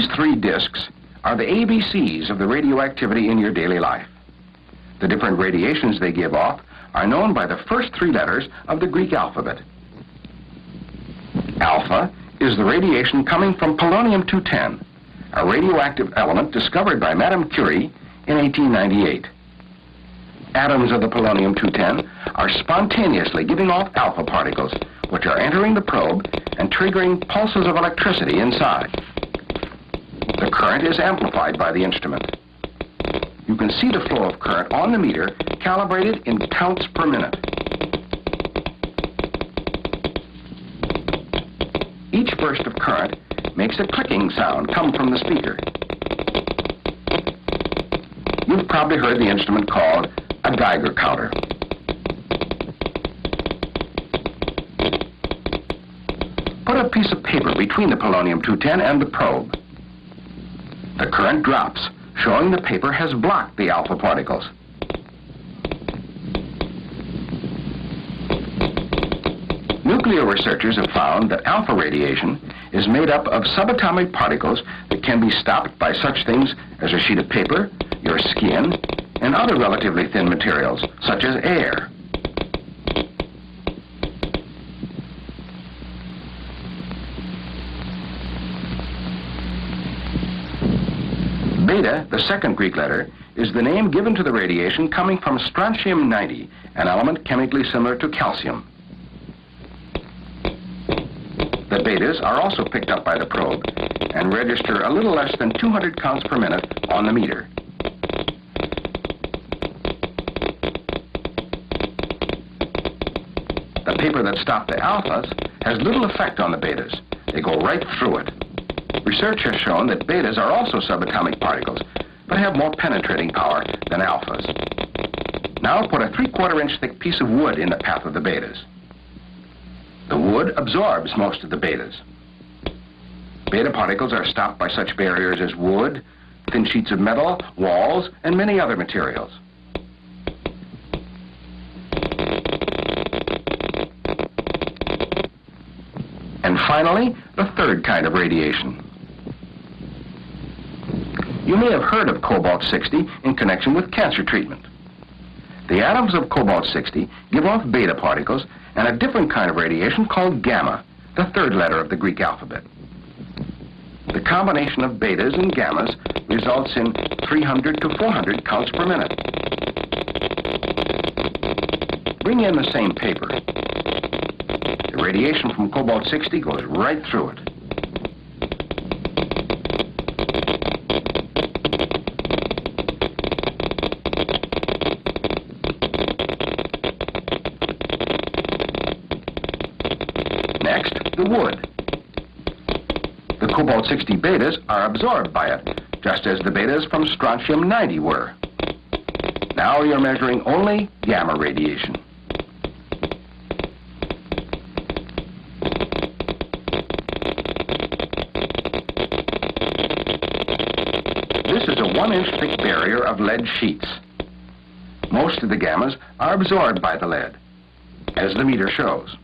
These three discs are the ABCs of the radioactivity in your daily life. The different radiations they give off are known by the first three letters of the Greek alphabet. Alpha is the radiation coming from polonium-210, a radioactive element discovered by Madame Curie in 1898. Atoms of the polonium-210 are spontaneously giving off alpha particles, which are entering the probe and triggering pulses of electricity inside. The current is amplified by the instrument. You can see the flow of current on the meter calibrated in counts per minute. Each burst of current makes a clicking sound come from the speaker. You've probably heard the instrument called a Geiger counter. Put a piece of paper between the polonium-210 and the probe. The current drops, showing the paper has blocked the alpha particles. Nuclear researchers have found that alpha radiation is made up of subatomic particles that can be stopped by such things as a sheet of paper, your skin, and other relatively thin materials, such as air. Beta, the second Greek letter, is the name given to the radiation coming from strontium-90, an element chemically similar to calcium. The betas are also picked up by the probe and register a little less than 200 counts per minute on the meter. The paper that stopped the alphas has little effect on the betas. They go right through it. Research has shown that betas are also subatomic particles, but have more penetrating power than alphas. Now put a 3/4 inch thick piece of wood in the path of the betas. The wood absorbs most of the betas. Beta particles are stopped by such barriers as wood, thin sheets of metal, walls, and many other materials. And finally, the third kind of radiation. You may have heard of cobalt-60 in connection with cancer treatment. The atoms of cobalt-60 give off beta particles and a different kind of radiation called gamma, the third letter of the Greek alphabet. The combination of betas and gammas results in 300 to 400 counts per minute. Bring in the same paper. The radiation from cobalt-60 goes right through it. Next, the wood. The cobalt-60 betas are absorbed by it, just as the betas from strontium-90 were. Now you're measuring only gamma radiation. This is a 1-inch thick barrier of lead sheets. Most of the gammas are absorbed by the lead, as the meter shows.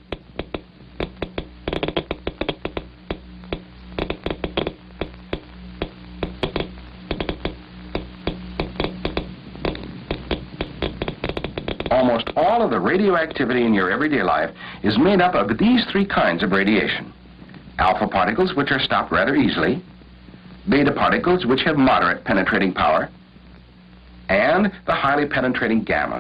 Almost all of the radioactivity in your everyday life is made up of these three kinds of radiation. Alpha particles, which are stopped rather easily, beta particles, which have moderate penetrating power, and the highly penetrating gamma.